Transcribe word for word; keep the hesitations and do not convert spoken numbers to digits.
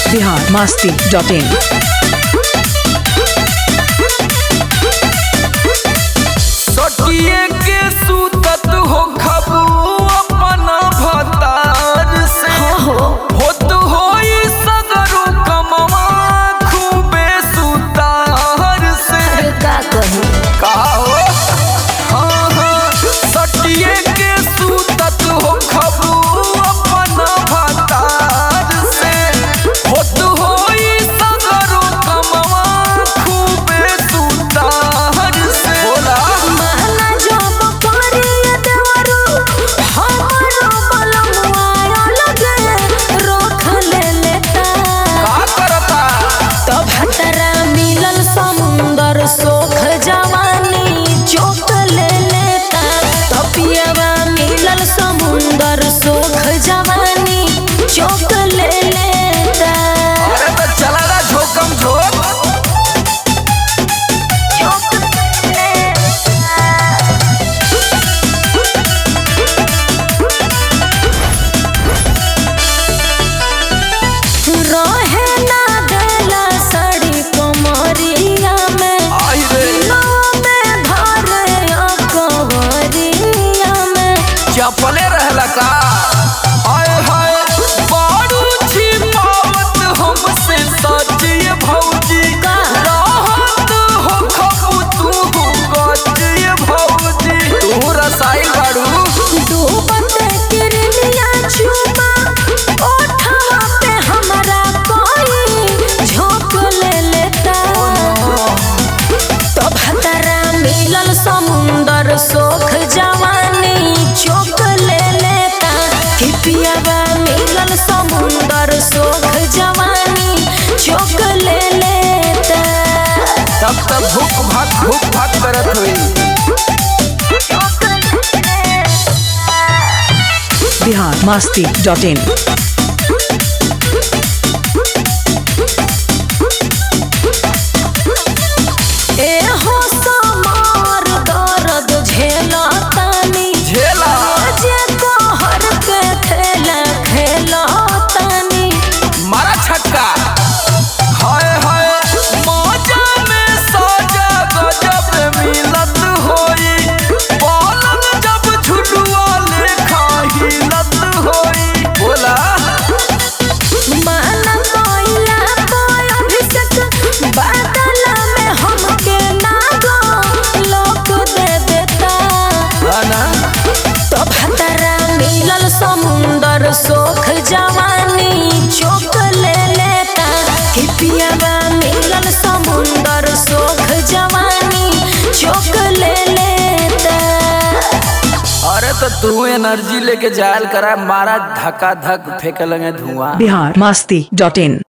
Bihar Masti dot इन। सटिए के सुतत हो खबू अपना भतार से होत होई सगरो कमवा खूबे सुतार से। का कही का हो हाँ हाँ सटिए के सुतत हो खबू अपना भतार से होत होई सगरो कमवा खूबे सुतार से। बोला महला जब करिए देवरू हमरो बलमुआ लगे रोक ले लेता। का करता तो भतरा मिलल समुंदर सोख जवानी चोक ले लेता। तो पियवा मिलल समुंदर सोख जवानी चोक ले लेता। अरे तो चला ना झोकम झोक। चोक ले लेता। रहे ना देला साड़ी कमरिया में आई रे नाव में भरे अकबरिया में। चपले रहला का हाय हाय बारू छिपावत हमसे सचिए भौजी का? राहत हो खबू तू कचिए भौजी तू रसाई बारू। डूबत किरनिया चुमा ओठवा पे हमरा कोई झोंक ले लेता। तो भतरा मिलल समुंदर सोख जवानी चोक ले लेता। कि पियवा मिलल समुंदर सोख जवानी चोक ले लेता। तब तब भूख भाग भूख भाग करत हुई। चोक ले लेता। बिहार मस्ती डॉट इन। ए हो समार दर्द झेला तानी झेला जे कहर के खेला खेला तानी। मारा छक्का हाय हाय मौजा में साजा गजब मिलत होई पलंग जब झुलुआ लेखा हिलत होई। बोला माना कोइला कोई अभिषेक बादल में हमके नागो लोक दे देता। ना तो भतरा मिलल समुंदर सोख जवानी चोक ले लेता। कि पियवा मिलल समुंदर सोख जवानी चोक ले लेता। अरे तो तू एनर्जी लेके जायल करा मारा धक्का धक फेंक लगे धुआं। बिहार मस्ती डॉट इन।